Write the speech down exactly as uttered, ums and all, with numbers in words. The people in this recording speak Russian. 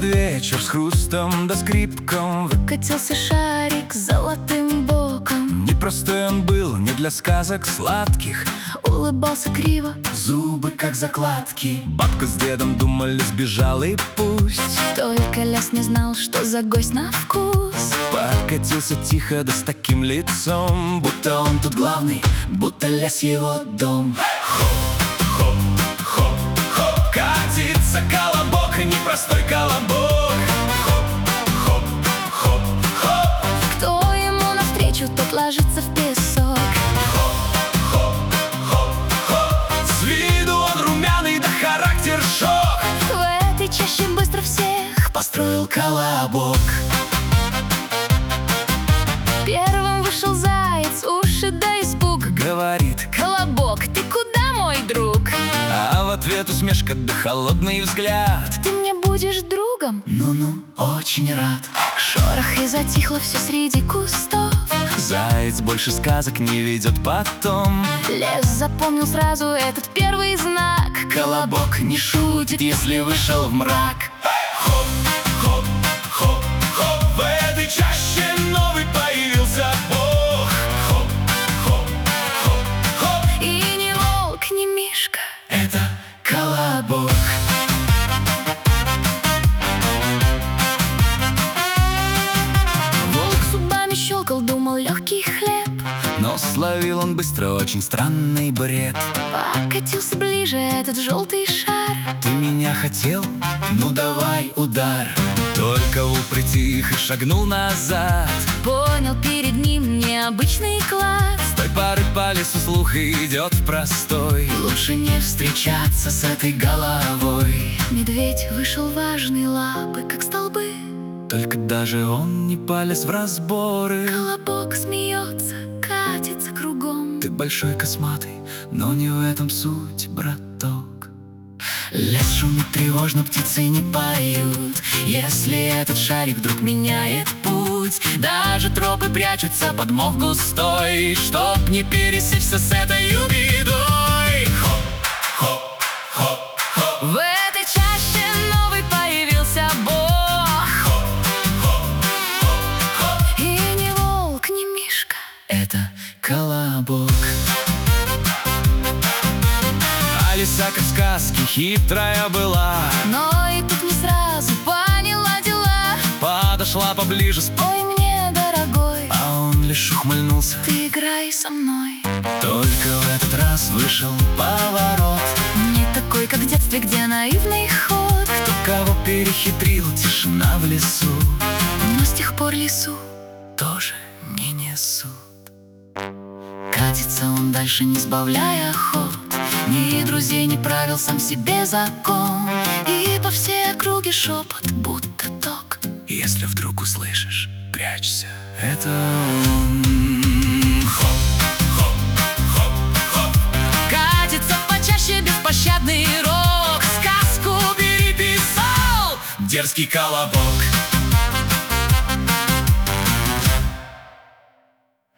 под вечер с хрустом да скрипком выкатился шарик с золотым боком. Непростой он был, не для сказок сладких, Улыбался криво, зубы как закладки. Бабка с дедом думали, сбежал и пусть. только Ляс не знал, что за гость на вкус. Покатился тихо, да с таким лицом, будто он тут главный, будто Ляс его дом. Хоп, хоп, хоп, хоп, катится колобок, непростой колобок. Хоп, хоп, хоп, хоп, Кто ему навстречу, тот ложится в песок. хоп, хоп, хоп, хоп. С виду он румяный, да характер шок. В этой чаще быстро всех Построил колобок. Первым вышел заяц, уши да испуг. Говорит, Колобок, ты куда, мой друг? а в ответ усмешка да холодный взгляд. Ты мне будешь другом? Ну-ну, очень рад. Шорох и затихло все среди кустов. Заяц больше сказок не ведет потом. Лес запомнил сразу этот первый знак. Колобок не шутит, если вышел в мрак. Хоп, хоп, хоп, хоп, в этой чаще новый появился бог. Хоп, хоп, хоп, хоп, И не волк, не мишка. это колобок. Волк зубами щелкал, думал легкий хлеб. Но словил он быстро очень странный бред. Покатился ближе этот желтый шар. Ты меня хотел? Ну давай удар. Только волк притих и шагнул назад. Понял, перед ним необычный класс. С той поры по лесу слух идет в простой. Лучше не встречаться с этой головой. Медведь вышел важный, лапы как столбы. Только даже он не полез в разборы. Колобок смеется, катится кругом. Ты большой косматый, но не в этом суть, браток. Лес шумит тревожно, птицы не поют. Если этот шарик вдруг меняет путь, даже тропы прячутся под мох густой, чтоб не пересечься с этой бедой. Хоп, хоп, хоп, хоп, В этой чаще новый появился бог. хоп, хоп, хоп, хоп. И не волк, не мишка. Это колобок. А лиса, как в сказке, хитрая была. Но и тут не сразу поняла дела. Подошла поближе, Ой, мне, дорогой, а он лишь ухмыльнулся. ты играй со мной. Только в этот раз вышел поворот. Не такой, как в детстве, где наивный ход. Кто кого перехитрил, тишина в лесу. Но с тех пор лису Тоже не несут. катится он дальше, не сбавляя ход. Ни друзей, ни правил, сам себе закон. И по всей округе шепот, будто ток. Если вдруг услышишь, прячься, это он. Хоп, хоп, хоп, хоп. Катится почаще беспощадный рок. Сказку переписал дерзкий колобок.